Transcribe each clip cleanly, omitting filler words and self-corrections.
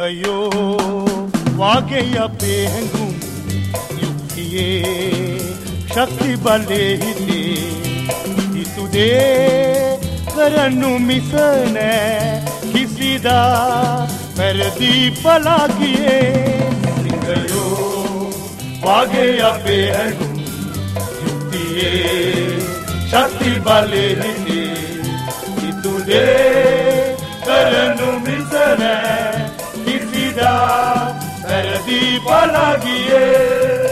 සිංහයෝ වාගේ අපේ හැඟුම් යුක්තියේ ශක්ති බලේ හිතේ හිතු දේ කරනු මිස නෑ කිසිදා පෙරදි පලා ගියේ සිංහයෝ වාගේ අපේ හැඟුම් යුක්තියේ ශක්ති බලේ හිතේ හිතු දේ කරනු මිස නෑ කිසිදා පෙරදි පලා ගියේ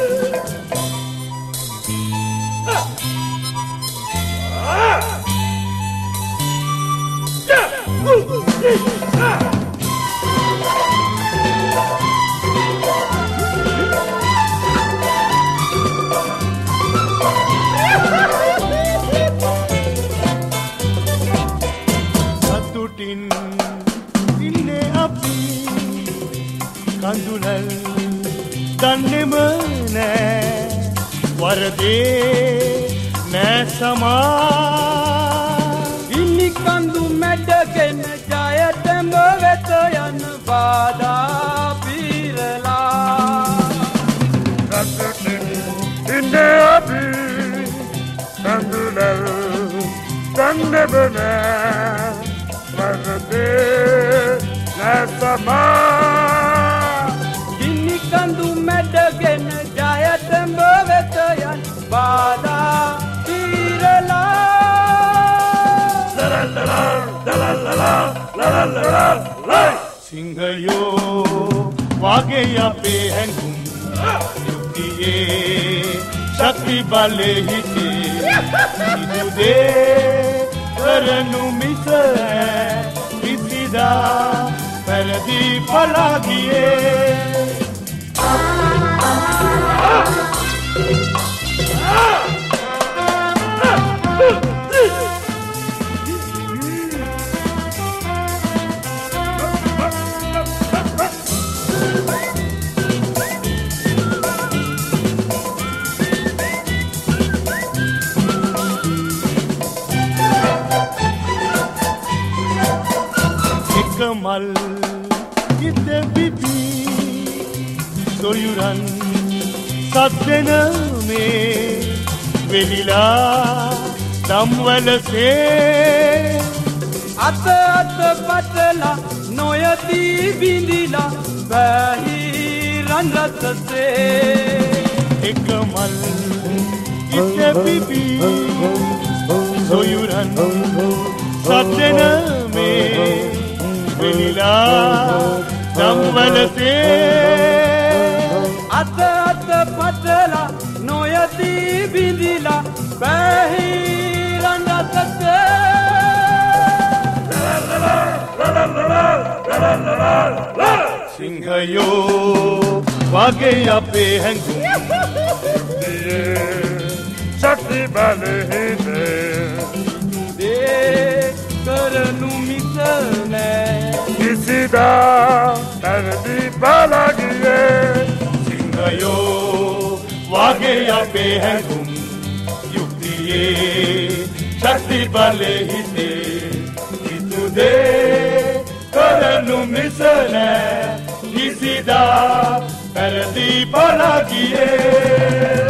සතුටින් ඉන්නේ අපි කඳුලල් දන්නේම නෑ වරදේ නෑ සමා ඉන්නි කඳු මැඩගෙන ජයතම වෙත යන බාධා පිරලා සතුටින් ඉන්නේ අපි කඳුලල් දන්නේම නෑ වරදේ නෑ සමා ඉන්නි කඳු මැඩගෙන ජයතම වෙත යන බාධා පිරලා සිංහයෝ වාගේ අපේ හැඟුම් යුක්තියේ ශක්ති බලේ හිතේ හිතු දේ කරනු මිස කිසිදා පෙරදි පලා ගියේ මල් හිත පිපි සොයුරන් සද්දෙන මේ වෙලිලා දම්වලසේ අත පටලා නොයදී බිඳිලා බැහිරන් රසසේ එක මල් හිත පිපි සොයුරන් සද්දෙන මේ වෙලිලා දම්වලසේ අත පටලා නොයදී බිඳිලා බැහිරන් රසසේ සිංහයෝ වාගේ අපේ හැඟුම් ශක්ති බලේ හිතේ දේ කරනු මිස නෑ කිසිදා පෙරදි පලා ගියේ සිංහයෝ වාගේ අපේ හැඟුම් යුක්තියේ ශක්ති බලේ හිතේ හිතු දේ කරනු මිස නෑ කිසිදා පෙරදි පලා ගියේ